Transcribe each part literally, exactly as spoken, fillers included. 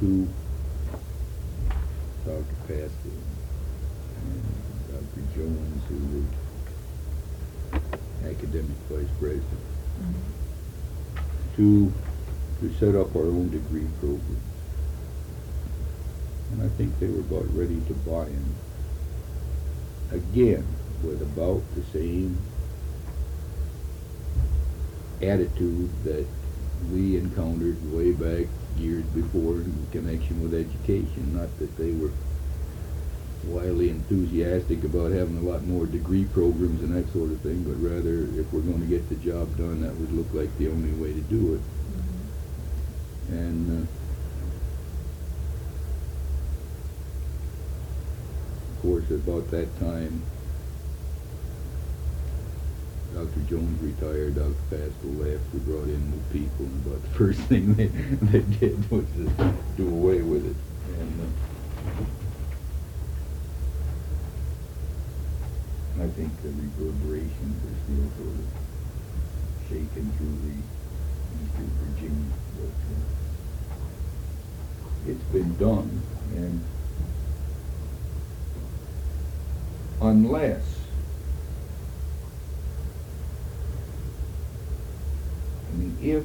to Doctor Pascal and Doctor Jones, who was academic vice president, Mm-hmm. to to set up our own degree program. And I think they were about ready to buy in. Again, with about the same attitude that we encountered way back years before in connection with education. Not that they were wildly enthusiastic about having a lot more degree programs and that sort of thing, but rather if we're going to get the job done, that would look like the only way to do it. Mm-hmm. And uh, of course, about that time, Doctor Jones retired, Doctor Pascal left, we brought in new people, and about the first thing they, they did was to do away with it. And uh, I think the reverberations are still sort of shaking through the Eastern Virginia, but uh, it's been done, and unless I mean, if,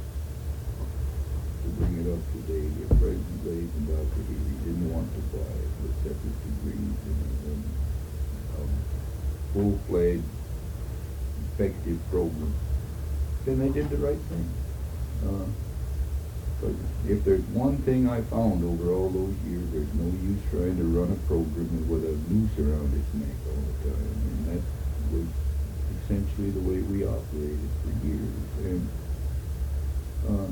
to bring it up today, if President Blaze and Doctor Healy didn't want to buy it with separate degrees and a full-fledged, effective program, then they did the right thing. Uh, but if there's one thing I found over all those years, there's no use trying to run a program with a noose around its neck all the time. And that was essentially the way we operated for years. And uh,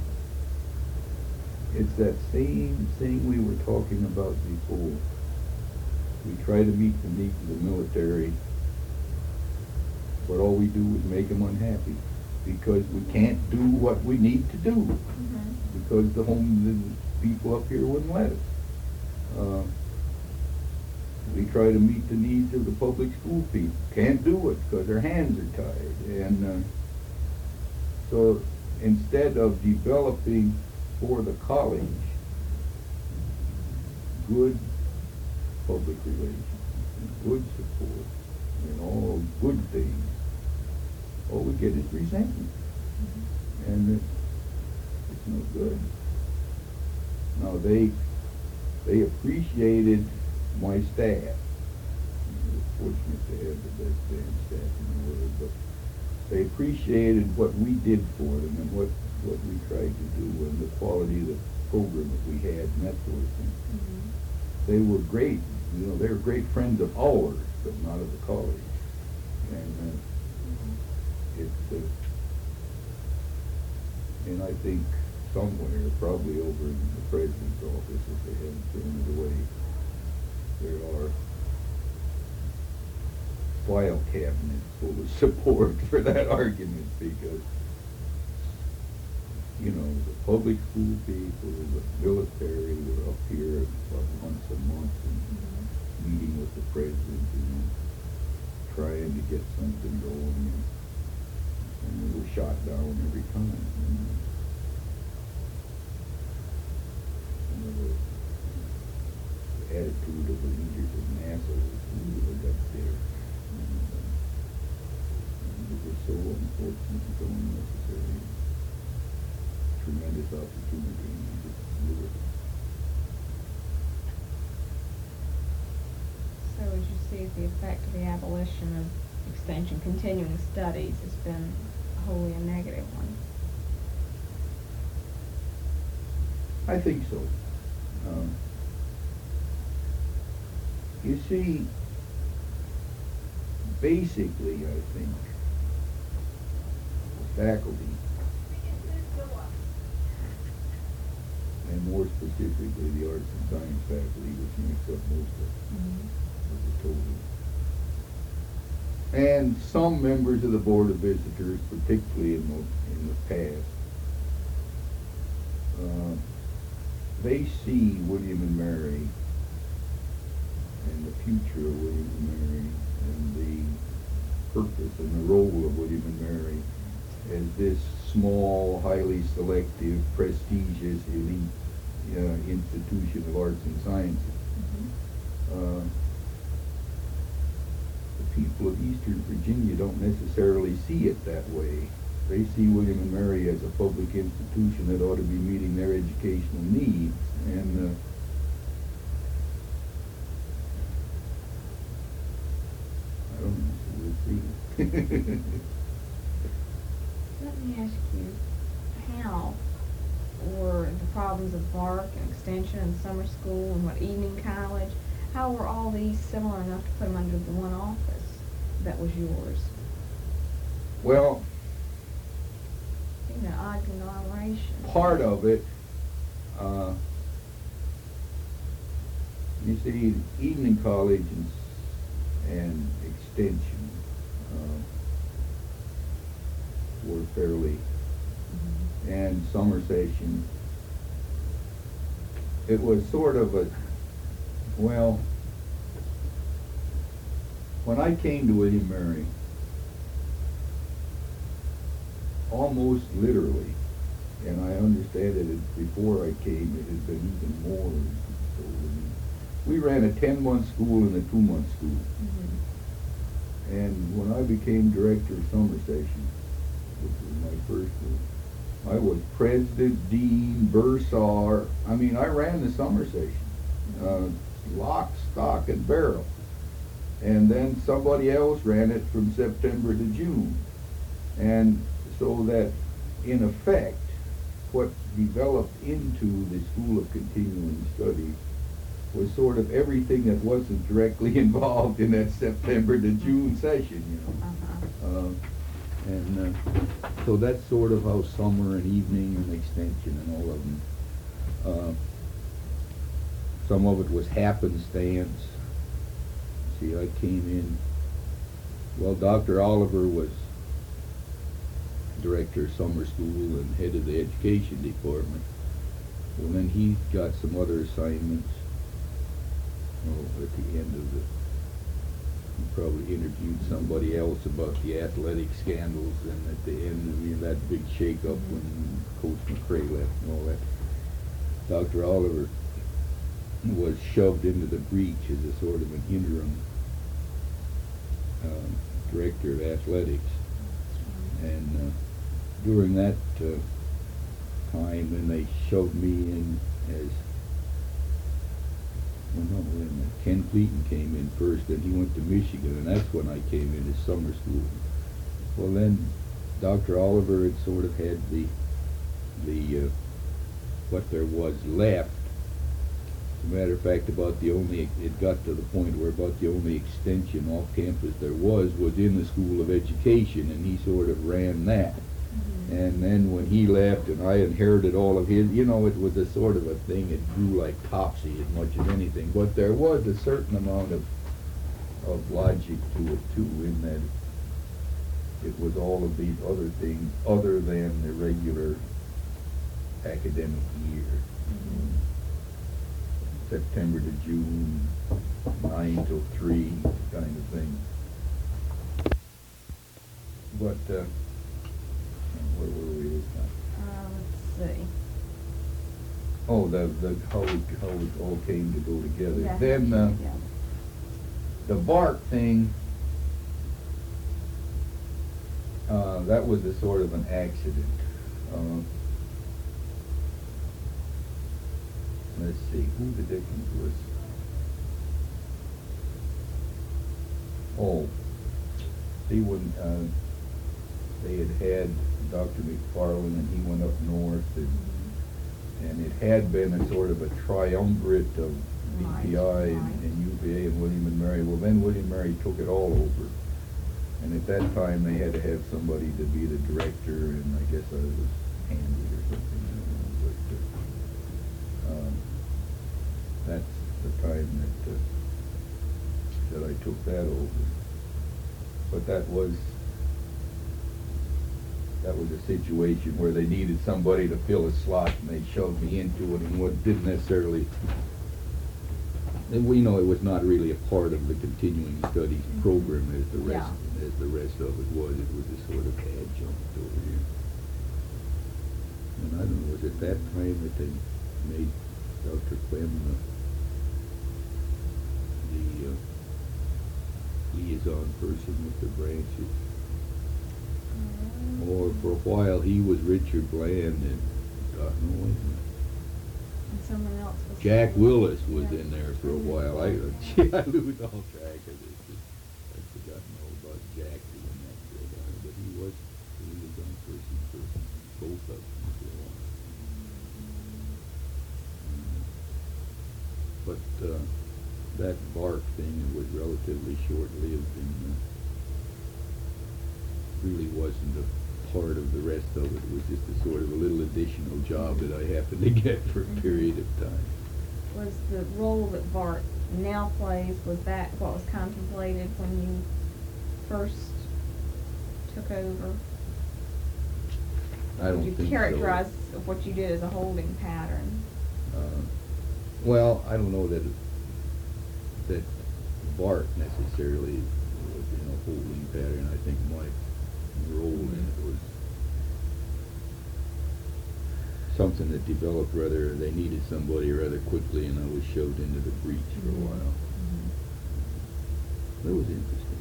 it's that same thing we were talking about before. We try to meet the needs of the military, but all we do is make them unhappy because we can't do what we need to do, Mm-hmm. because the home the people up here wouldn't let us. Uh, We try to meet the needs of the public school people. Can't do it because their hands are tied. And uh, so instead of developing for the college good public relations, good support, and all good things, all we get is resentment. Mm-hmm. And it's, it's no good. Now they they appreciated my staff. We're fortunate to have the best band staff in the world, but they appreciated what we did for them and what, what we tried to do and the quality of the program that we had and that sort of thing. Mm-hmm. They were great, you know, they were great friends of ours, but not of the college. And uh, it's, uh, and I think somewhere, probably over in the president's office, if they haven't thrown it away, there are file cabinets full of support for that argument because, you know, the public school people, the military were up here about once a month and Mm-hmm. meeting with the president and trying to get something going, and, and we were shot down every time. You know. You know, the, the attitude of the leaders of NASA was really up there. And, uh, and it was so unfortunate and so unnecessary. Tremendous opportunity, and we just blew it. So as you see, the effect of the abolition of extension continuing studies has been wholly a negative one. I think so. Um, you see, basically, I think, the faculty, and more specifically the arts and science faculty, which makes up most of, Mm-hmm. of the total, and some members of the Board of Visitors, particularly in the, in the past, uh, they see William and Mary and the future of William and Mary and the purpose and the role of William and Mary as this small, highly selective, prestigious elite uh, Institution of Arts and Sciences. Mhm. Uh, the people of Eastern Virginia don't necessarily see it that way. They see William and Mary as a public institution that ought to be meeting their educational needs, and uh, I don't know, we'll see. Let me ask you, how were the problems of Bark and Extension and summer school and what evening college, how were all these similar enough to put them under the one office that was yours? Well, Seemed an odd conglomeration. part of it, uh, you see, evening college and, s- and extension uh, were fairly, Mhm. and summer session, it was sort of a, well, when I came to William Mary, almost literally, and I understand that it, before I came, it had been even more. So we, we ran a ten-month school and a two-month school. Mhm. And when I became director of summer session, which was my first one, I was president, dean, bursar. I mean, I ran the summer session, uh, lock, stock, and barrel. And then somebody else ran it from September to June. And so that, in effect, what developed into the School of Continuing Studies was sort of everything that wasn't directly involved in that September to June session, you know. Uh-huh. Uh, and uh, so that's sort of how summer and evening and extension and all of them. Uh, some of it was happenstance. See, I came in, well, Doctor Oliver was director of summer school and head of the education department. Well, then he got some other assignments. Oh, at the end of the, he probably interviewed somebody else about the athletic scandals, and at the end of you know, that big shake-up when Coach McCray left and all that, Doctor Oliver was shoved into the breach as a sort of an interim um, director of athletics. And uh, during that uh, time, then they shoved me in as, well, no, wait a minute, Ken Cleaton came in first, and he went to Michigan, and that's when I came in as summer school. Well, then Doctor Oliver had sort of had the, the, uh, what there was left. As a matter of fact, about the only, it got to the point where about the only extension off campus there was was in the School of Education, and he sort of ran that. Mhm. And then when he left and I inherited all of his, you know, it was a sort of a thing, it grew like topsy as much as anything. But there was a certain amount of, of logic to it too, in that it was all of these other things other than the regular academic year. Mhm. September to June, nine till three kind of thing. But, uh, where were we this time? Uh, let's see. Oh, the, the, how it, how it all came to go together. Yeah, Then, uh, yeah. the bark thing, uh, that was a sort of an accident. Uh, let's see, who the dickens was? Oh, see when, uh, they had had Doctor McFarland and he went up north, and, and it had been a sort of a triumvirate of B P I Right, and, right. and U V A and William and Mary. Well, then William and Mary took it all over. And at that time, they had to have somebody to be the director, and I guess I was handy or something, I don't know, but, uh, um, that's the time that, uh, that I took that over. But that was, that was a situation where they needed somebody to fill a slot, and they shoved me into it, and what didn't necessarily, and we know it was not really a part of the continuing studies program as the rest, Yeah. as the rest of it was. It was a sort of adjunct over here. And I don't know, was it that time that they made Doctor Clem, uh, the uh, liaison person with the branches. Or for a while he was Richard Bland, and God knows. And someone else was. Jack Willis was Yeah. in there for a Mhm. while. I, gee, I lose all track of this. I've forgotten all about Jack doing that for a while, but he was the liaison person for both of them for a while. But uh, that bark thing was relatively short-lived and uh, really wasn't a part of the rest of it. It was just a sort of a little additional job that I happened to get for a Mhm. period of time. Was the role that Bart now plays, was that what was contemplated when you first took over? I don't Would you think so. characterize what you did as a holding pattern? Uh, well, I don't know that that Bart necessarily was in a holding pattern. I think my role in it was something that developed rather. They needed somebody rather quickly, and I was shoved into the breach for a Mhm. while. That was interesting.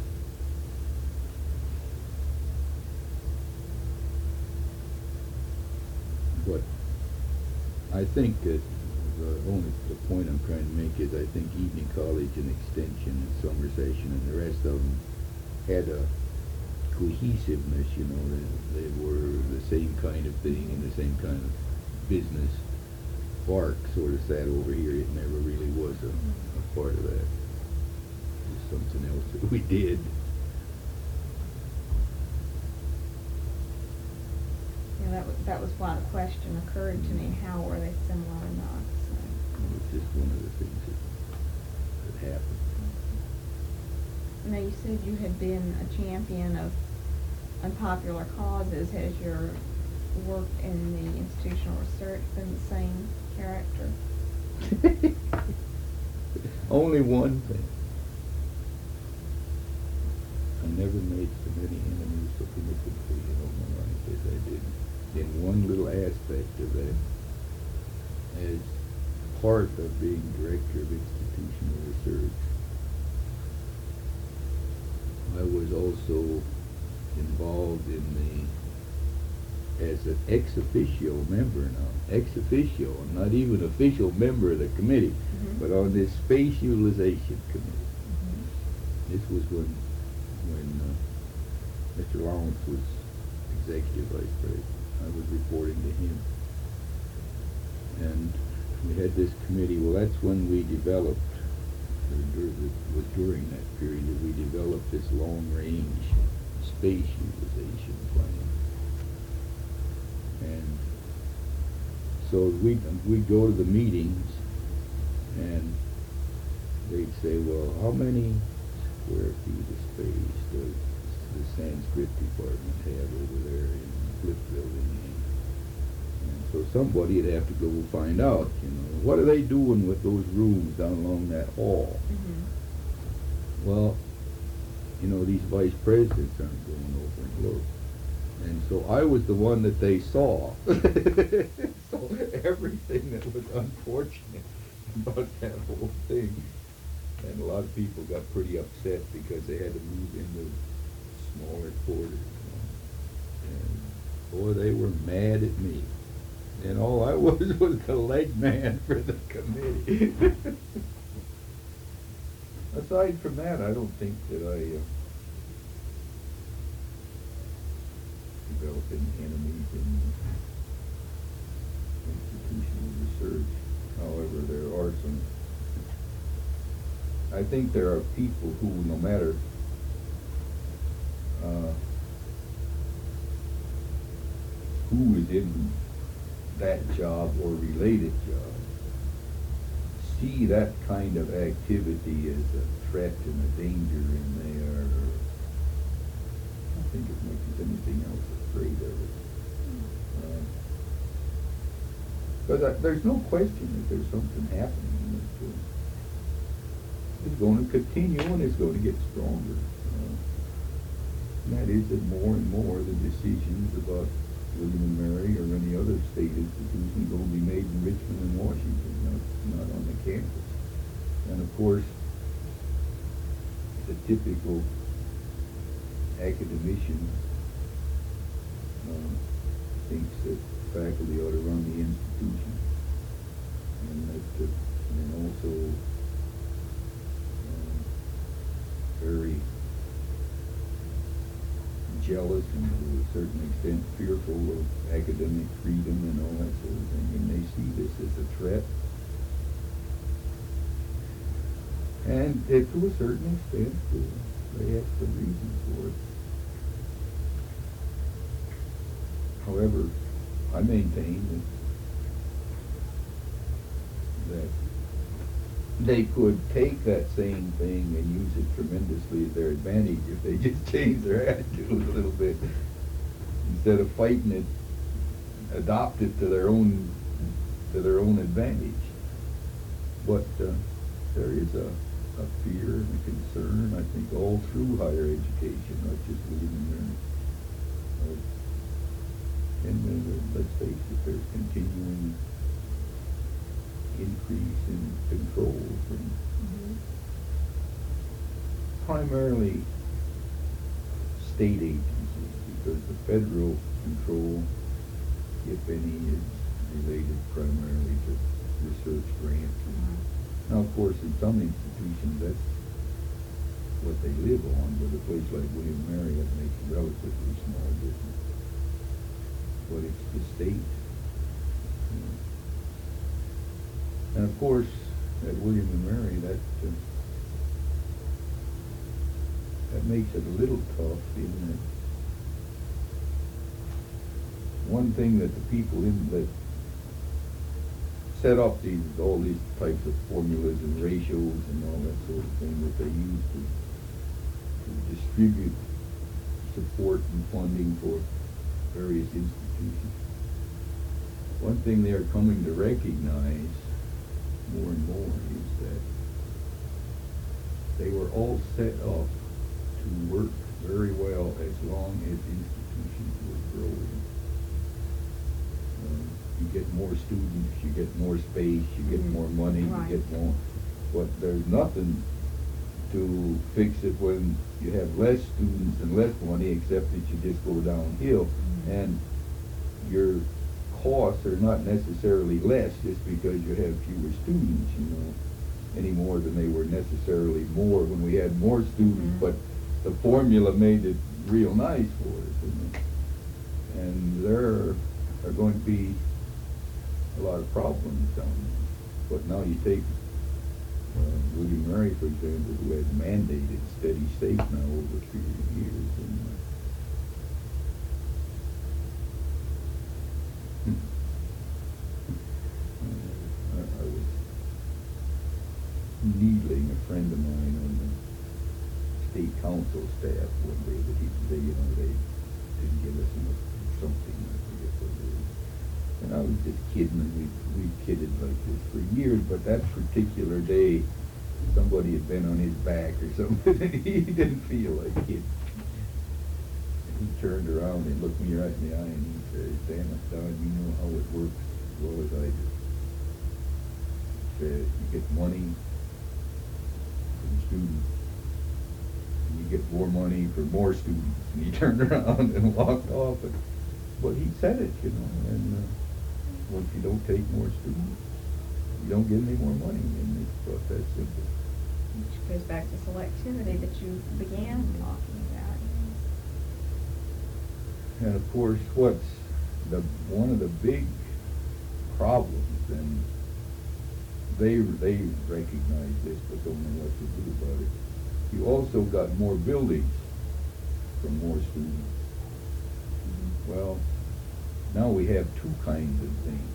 But I think that the only the point I'm trying to make is I think Evening College and Extension and Summer Session and the rest of them had a cohesiveness, you know, they, they were the same kind of thing and the same kind of business. Bark sort of sat over here, it never really was a, a part of that. It was something else that we did. Yeah, that was, that was why the question occurred to me, how were they similar or not, so. It was just one of the things that, that happened. Now, you said you had been a champion of unpopular causes. Has your work in the institutional research been the same character? Only one thing. I never made so many enemies looking at the tree in all my life as I did in one little aspect of that. As part of being director of institutional research, I was also involved in the, as an ex officio member now, ex officio, I'm not even official member of the committee, Mhm. but on this space utilization committee. Mhm. This was when, when uh, Mister Lawrence was executive vice president. I was reporting to him. And we had this committee. Well, that's when we developed, or dur- it was during that period that we developed this long-range space utilization plan. And so we'd, we'd go to the meetings, and they'd say, well, how many square feet of space does the Sanskrit department have over there in the Flip building? And so somebody would have to go find out, you know, what are they doing with those rooms down along that hall? Mm-hmm. Well, you know, these vice presidents aren't going over and look. And so I was the one that they saw. So everything that was unfortunate about that whole thing. And a lot of people got pretty upset because they had to move into smaller quarters. You know? And boy, they were mad at me. And all I was was the leg man for the committee. Aside from that, I don't think that I uh, developed any enemies in institutional research. However, there are some, I think there are people who, no matter uh, who is in that job or related job, see that kind of activity as a threat and a danger, and they are, I think as much as anything else, afraid of it. Uh, but uh, there's no question that there's something happening that uh, is going to continue and is going to get stronger. Uh, and that is that more and more the decisions about William and Mary or any other state institution will be made in Richmond and Washington, not, not on the campus. And of course, the typical academician um, thinks that faculty ought to run the institution, and that, uh, and also um, very jealous and to a certain extent fearful of academic freedom and all that sort of thing, and they see this as a threat. And uh, to a certain extent, uh, they have some reason for it. However, I maintain that, that they could take that same thing and use it tremendously at their advantage if they just change their attitude a little bit. Instead of fighting it, adopt it to their own to their own advantage. But uh, there is a, a fear and a concern, I think, all through higher education, not just William and Mary. Uh, and uh, let's face it, there's continuing increase in control from Mm-hmm. primarily state agencies, because the federal control, if any, is related primarily to research grants. Mm-hmm. Now, of course, in some institutions, that's what they live on, but a place like William and Mary, that makes a relatively small difference. But it's the state. You know. And of course, at William and Mary, that uh, that makes it a little tough, isn't it? One thing that the people in that set up these all these types of formulas and ratios and all that sort of thing that they use to, to distribute support and funding for various institutions. One thing they are coming to recognize more and more is that they were all set up to work very well as long as institutions were growing. Um, you get more students, you get more space, you get Mhm. more money, Right. you get more. But there's nothing to fix it when you have less students and less money, except that you just go downhill. Mhm. And your costs are not necessarily less just because you have fewer students, you know, any more than they were necessarily more when we had more students. Mhm. But the formula made it real nice for us, you know. And there are going to be a lot of problems down there. But now you take uh, William and Mary, for example, who had mandated steady state now over a period of years. And, uh, I, I was needling a friend of mine on the state council staff one day that he said, you know, they didn't give us enough something, I forget what it is. And I was just kidding, and we we kidded like this for years, but that particular day, somebody had been on his back or something, and he didn't feel like kidding. And he turned around and looked me right in the eye and he said, "Damn it, Don, you know how it works as well as I do." He said, "You get money from students, and you get more money for more students." And he turned around and walked off. And, but he said it, you know, and uh, once you don't take more students, you don't get any more money, and it's about that simple. Which goes back to selectivity that you began talking about. And of course, what's the one of the big problems, and they they recognize this but don't know what to do about it. You also got more buildings from more students. Mm-hmm. Well, now we have two kinds of things.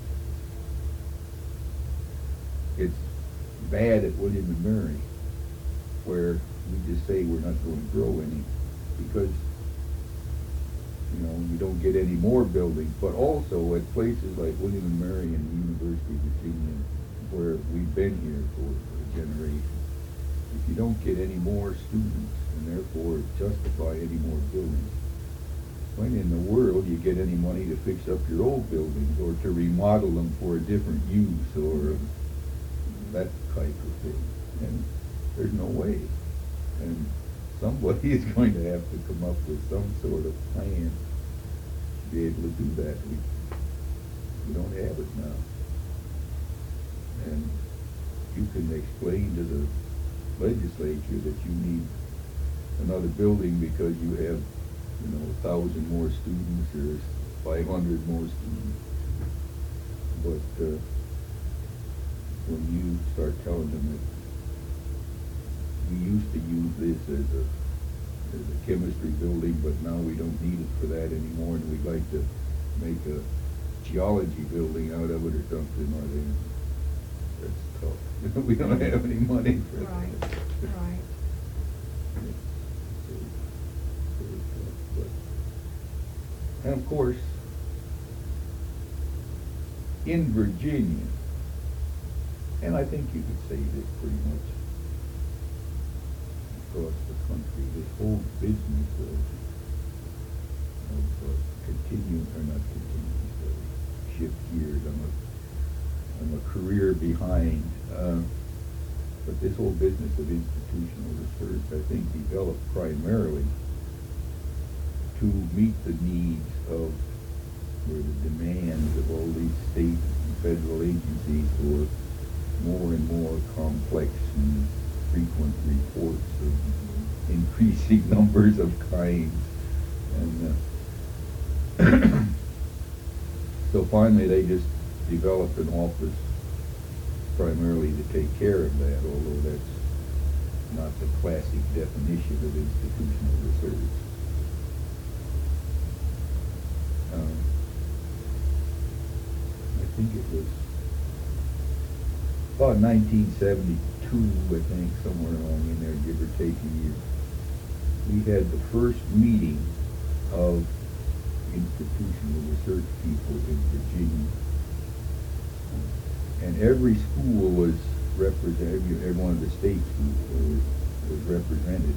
It's bad at William and Mary, where we just say we're not going to grow any because, you know, you don't get any more buildings. But also at places like William and Mary and the University of Virginia, where we've been here for a generation, if you don't get any more students and therefore justify any more buildings, when in the world you get any money to fix up your old buildings or to remodel them for a different use or that type of thing? And there's no way. And somebody is going to have to come up with some sort of plan to be able to do that. We, we don't have it now. And you can explain to the legislature that you need another building because you have, you know, a thousand more students or five hundred more students. But uh, when you start telling them that we used to use this as a as a chemistry building, but now we don't need it for that anymore, and we'd like to make a geology building out of it or something, or then that's tough. We don't have any money for Right, that. right. It's so, very tough, but, and of course, in Virginia, and I think you could say this pretty much across the country, this whole business of, of uh, continuing, or not continuing, uh, shift gears, I'm a, I'm a career behind, uh, but this whole business of institutional research, I think, developed primarily to meet the needs of, or the demands of all these state and federal agencies for more and more complex and frequent reports of increasing numbers of kinds. And uh, so finally they just developed an office primarily to take care of that, although that's not the classic definition of institutional research. Um, I think it was about nineteen seventy-two, I think, somewhere along in there, give or take a year. We had the first meeting of institutional research people in Virginia. And every school was represented, every one of the state schools was, was represented.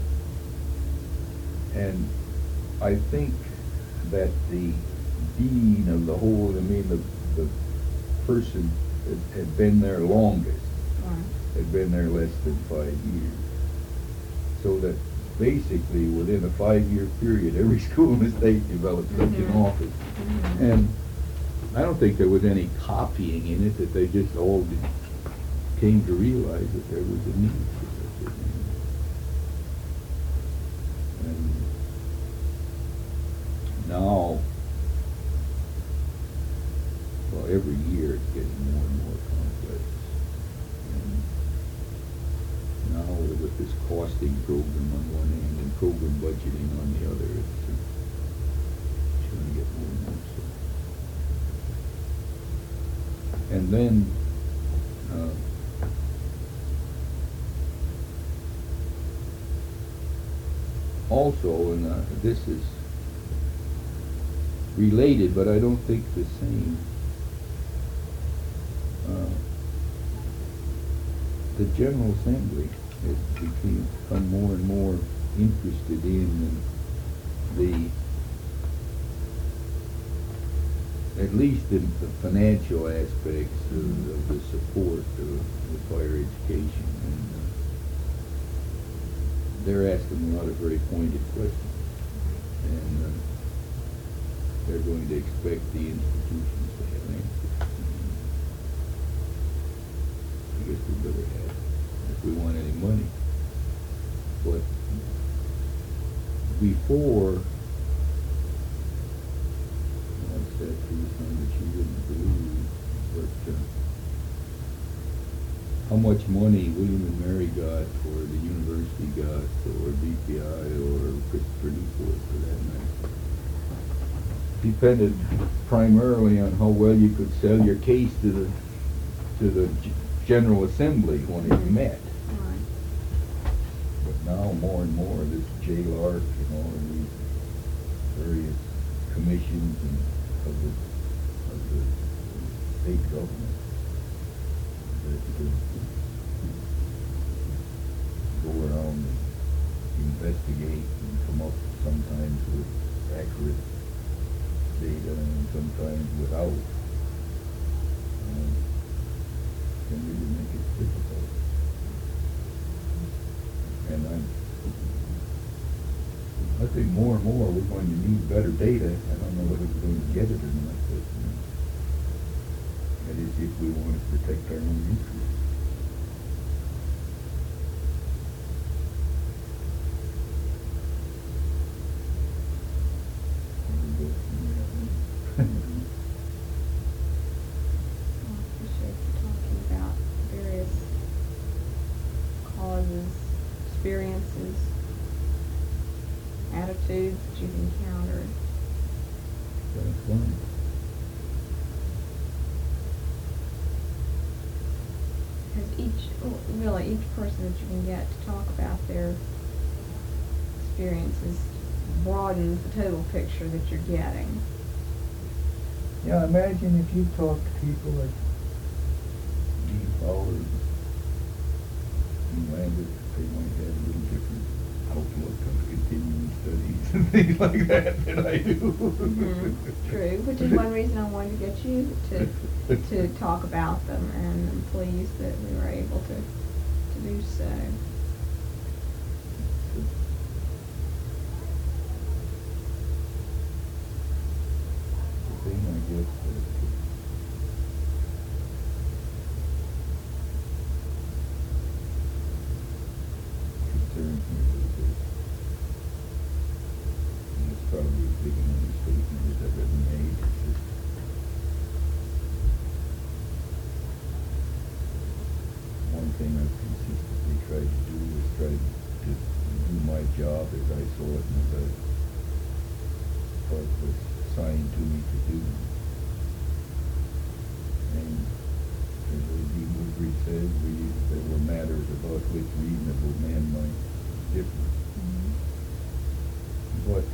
And I think that the dean of the whole, I mean, the, the person that had been there longest, Right. had been there less than five years. So that basically within a five-year period, every school in the state developed such an Mhm. office. Mhm. And I don't think there was any copying in it, that they just all did, came to realize that there was a need for such a thing. And now, well, every year it's getting more and more complex. And now with this costing program on one hand and program budgeting on the other, it's, uh, it's going to get more and more so. And then, uh, also, and uh, this is related, but I don't think the same. Uh, the General Assembly has become, become more and more interested in the, at least in the financial aspects of, of the support of, of higher education. And uh, they're asking a lot of very pointed questions. And uh, they're going to expect the institutions to have answers. I guess we better have it if we want any money. But before, I said to you something that you wouldn't believe, but uh, how much money William and Mary got, or the university got, or B P I, or Christopher Newport for that matter, depended primarily on how well you could sell your case to the to the G- General Assembly when it met. Right. But now more and more, this J. Lark and all of these various commissions and of the of the state government that uh, go around and investigate and come up sometimes with accurate data and sometimes without, um, can really make it difficult. And I, I think more and more we're going to need better data. I don't know whether we're going to get it or not, but uh, that is if we want to protect our own interests. I appreciate you talking about various causes, experiences, attitudes that you've encountered. That's fun. Because each, well, really, each person that you can get to talk about their experiences broadens the total picture that you're getting. Yeah, imagine if you talk to people like Dean Fowler and Lambert, they might have a little different outlook on continuing studies and things like that than I do. Mm-hmm. True, which is one reason I wanted to get you to to talk about them, and I'm pleased that we were able to to do so. The thing, I guess, that concerns me a little bit, and it's probably as big an understatement as I've ever made, is that one thing I've consistently tried to do is try to do my job as I saw it and as I thought was assigned to me to do. And as Dean Woodbridge says, we, there were matters about which reasonable men might differ. Mm-hmm. But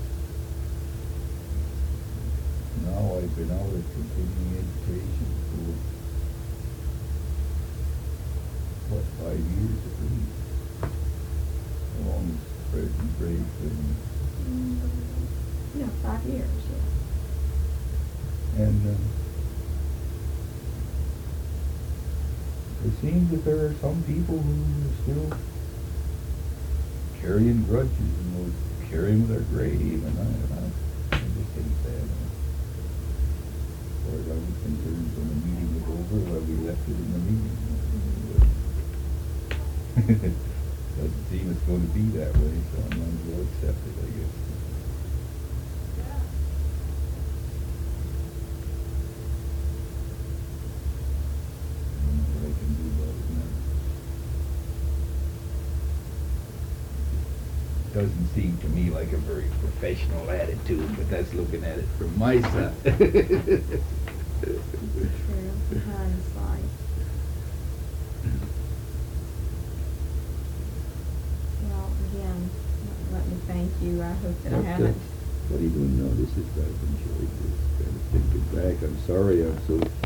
now I've been out of continuing education for, what, five years at least? How long has President Gray been? Mm-hmm. No, five years, yeah. And um, it seems that there are some people who are still carrying grudges and will carry them to their grave, and I, I, I just hate that. As far as I was concerned, when the meeting was over, well, we left it in the meeting. Doesn't seem it's going to be that way, so I might as well accept it, I guess. What I can do about it now. Doesn't seem to me like a very professional attitude, but that's looking at it from my side. True, hindsight. Well, again, let me thank you. I hope that I But, uh, haven't. What are you doing now? This is, I've enjoyed this, kind of thinking back. I'm sorry I'm so